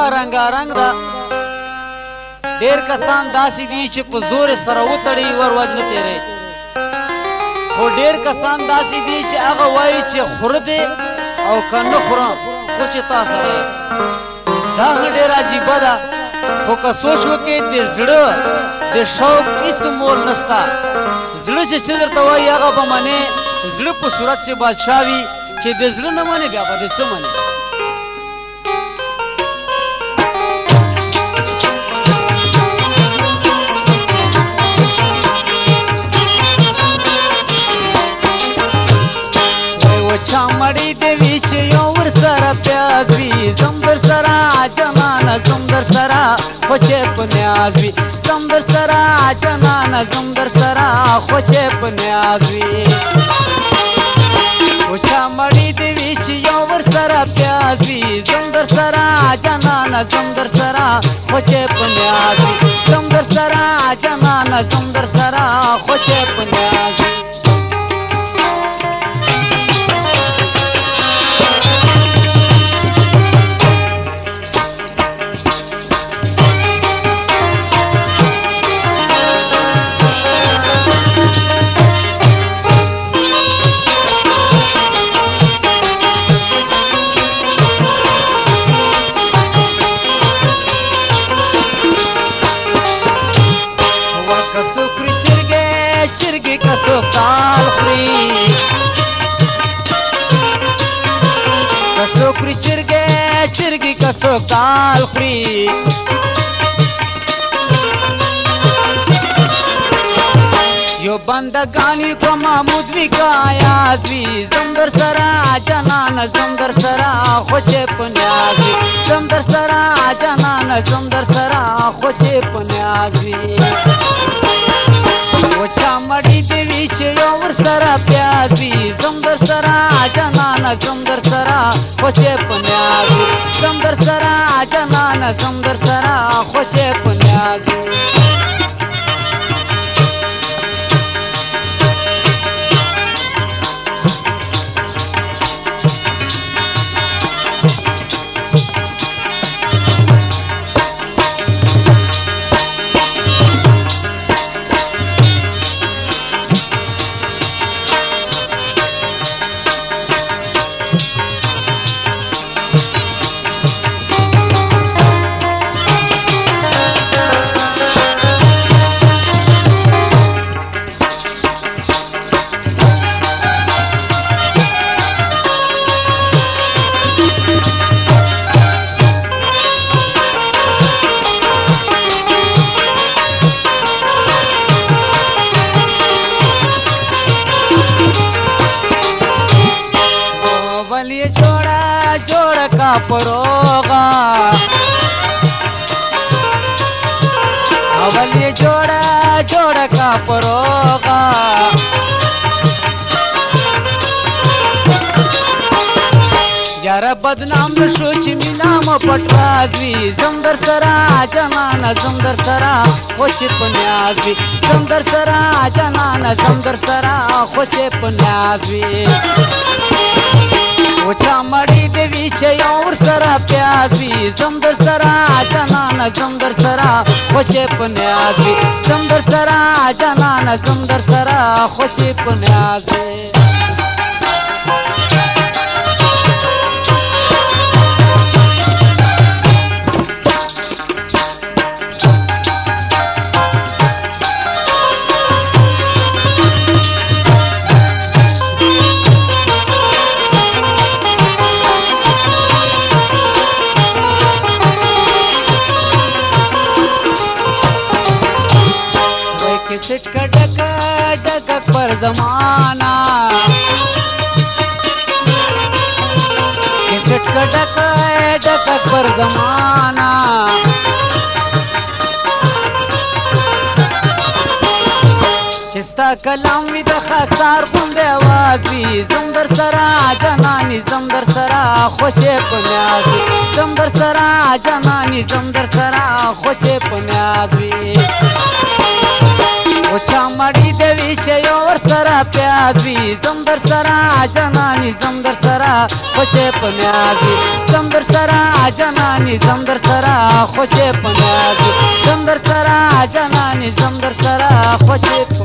رنگارنګ ده. ډېر کسان داسې دي چې په زور سره وتړي ور وجنه تیری، خو ډېر کسان داسې دي چې هغه وایي چې خوره دی او که نه خورم خو چې تا سره دا هم ډېر عجیبه ده. خو که سوچ وکړې د زړه د شوق هېڅ مول نشته. زړه چې درته وایي هغه به منې. زړه په صورت چې بادشاه وي، چې د زړه نه منې بیا به د څه منې. چا مړی دی وی چې یو ور سره پیاز وي، زم در سره جانانه زم در سره خو چې په نیاز وي، زم در سره جانانه زم در سره خو چې په نیاز وي. و چا مړی دی وی چې یو ور سره پیاز وي، زم در سره جانانه زم در سره خو چې په نیاز وي، زم در سره جانانه زم در سره خو چې په نیاز وي. کسوکری چرگی کسو کال خری، یو بندگانی کو محمود وی کا آیاز وی، زم در سرا جانان زم در سرا خوچے پنیاز وی، زم در سرا جانان زم در سرا خوچے پنیاز وی. وچا مړی دی وی چې یو ور سره پیاز وي، زم در سره جانانه زم در سره خو چې په نیاز وي، زم در سره جانانه زم در سره خو چې په نیاز وي. پروغا اول یہ جوڑا جوڑا کا پروغا، یارا بدنام نشو چی مینام پٹوازوی، زم در سرا جانانا زم در سرا خوش پنیازوی، زم در سرا جانانا زم در سرا خوش پنیازوی. وچا مړی دی وی چې یو ور سره پیاز وي، زم در سره جانانه زم در سره خو چې په نیاز وي، زم در سره جانانه زم در سره خو چې په نیاز وي. کسٹ کا ڈکا ڈکا پر زمانہ، کسٹ کا ڈکا ڈکا پر زمانہ، چستا کلام وی د خاکسار غوندې آواز وي، زم در سره جاناني زم در سره خوشې په نیاز وي، زم در سره جاناني زم در سره خوشې په نیاز وي. وچا مړی دی وی چې یو ور سره پیاز وي، زم در سره جاناني زم در سره خوشې په نیاز وي، زم در سره جانانی زم در سرا خوچه پنیازی زم در سرا جانانی زم در سرا خوچه